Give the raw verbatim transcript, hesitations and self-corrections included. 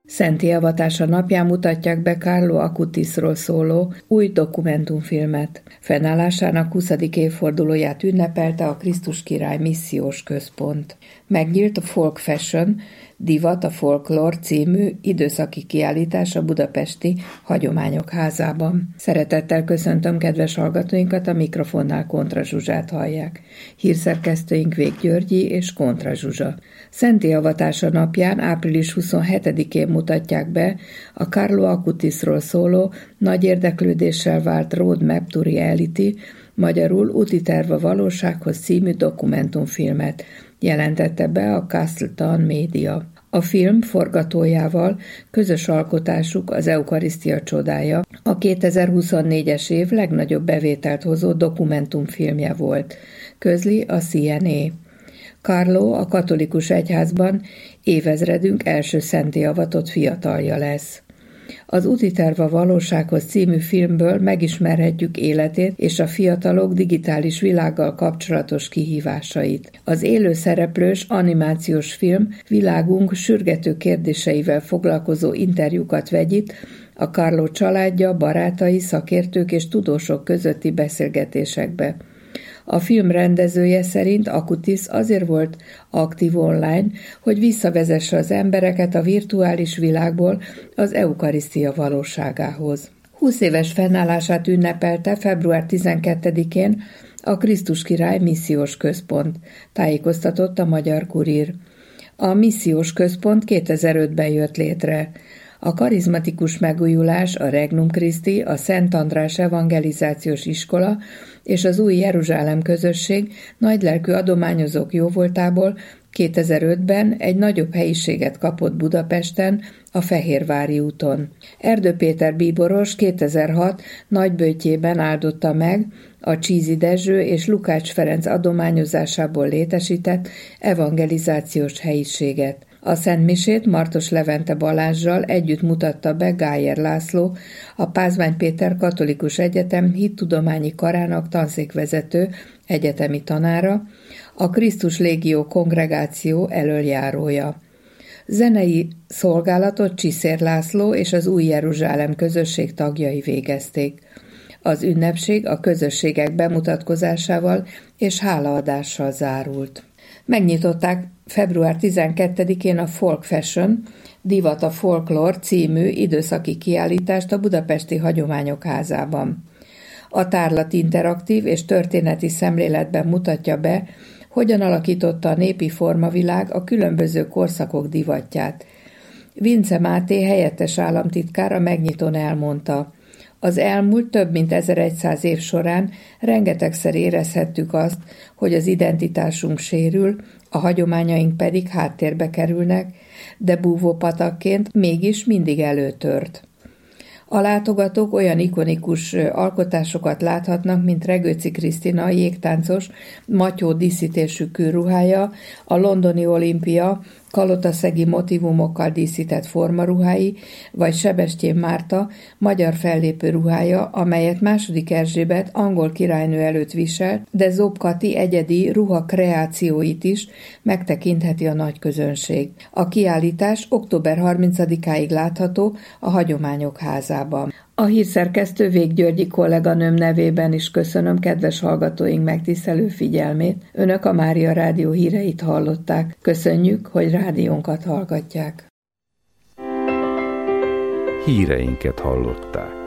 Szenti avatása napján mutatják be Carlo Acutisról szóló új dokumentumfilmet. Fennállásának huszadik évfordulóját ünnepelte a Krisztus Király Missziós Központ. Megnyílt a Folk Fashion, Divat a Folklór című időszaki kiállítás a budapesti Hagyományok Házában. Szeretettel köszöntöm kedves hallgatóinkat, a mikrofonnál Kontra Zsuzsát hallják. Hírszerkesztőink Vég Györgyi és Kontra Zsuzsa. Szenti avatása napján, április huszonhetedikén mutatják be a Carlo Acutisról szóló, nagy érdeklődéssel vált Roadmap to Reality, magyarul Úti terv a valósághoz című dokumentumfilmet, jelentette be a Castleton Media. A film forgatójával közös alkotásuk az Eukarisztia csodája, a kétezer-huszonnégyes év legnagyobb bevételt hozó dokumentumfilmje volt, közli a cé en á. Carlo a katolikus egyházban évezredünk első szentté avatott fiatalja lesz. Az Úti terv a valósághoz című filmből megismerhetjük életét és a fiatalok digitális világgal kapcsolatos kihívásait. Az élő szereplős animációs film világunk sürgető kérdéseivel foglalkozó interjúkat vegyít a Carlo családja, barátai, szakértők és tudósok közötti beszélgetésekbe. A film rendezője szerint Acutis azért volt aktív online, hogy visszavezesse az embereket a virtuális világból az eukarisztia valóságához. húsz éves fennállását ünnepelte február tizenkettedikén a Krisztus Király Missziós Központ, tájékoztatott a Magyar Kurír. A Missziós Központ kétezer-ötben jött létre. A karizmatikus megújulás, a Regnum Christi, a Szent András Evangelizációs Iskola és az Új Jeruzsálem közösség nagylelkű adományozók jóvoltából kétezer-ötben egy nagyobb helyiséget kapott Budapesten, a Fehérvári úton. Erdő Péter bíboros kétezer-hat nagyböjtjében áldotta meg a Csízi Dezső és Lukács Ferenc adományozásából létesített evangelizációs helyiséget. A szentmisét Martos Levente Balázssal együtt mutatta be Gájer László, a Pázmány Péter Katolikus Egyetem hittudományi karának tanszékvezető egyetemi tanára, a Krisztus Légió kongregáció elöljárója. Zenei szolgálatot Csiszér László és az Új Jeruzsálem közösség tagjai végezték. Az ünnepség a közösségek bemutatkozásával és hálaadással zárult. Megnyitották február tizenkettedikén a Folk Fashion, Divat a Folklór című időszaki kiállítást a Budapesti Hagyományok Házában. A tárlat interaktív és történeti szemléletben mutatja be, hogyan alakította a népi formavilág a különböző korszakok divatját. Vince Máté helyettes államtitkár a megnyitón elmondta: az elmúlt több mint ezerszáz év során rengetegszer érezhettük azt, hogy az identitásunk sérül, a hagyományaink pedig háttérbe kerülnek, de búvópatakként mégis mindig előtört. A látogatók olyan ikonikus alkotásokat láthatnak, mint Regőci Krisztina jégtáncos, matyó díszítésű kőruhája, a londoni olimpia kalotaszegi motivumokkal díszített formaruhái, vagy Sebestyén Márta magyar fellépő ruhája, amelyet második Erzsébet angol királynő előtt visel, de Zob Kati egyedi ruha kreációit is megtekintheti a nagy közönség. A kiállítás október harmincadikáig látható a Hagyományok Házában. A hírszerkesztő Vég Györgyi kolléganőm nevében is köszönöm kedves hallgatóink megtisztelő figyelmét. Önök a Mária Rádió híreit hallották. Köszönjük, hogy rádiónkat hallgatják. Híreinket hallották.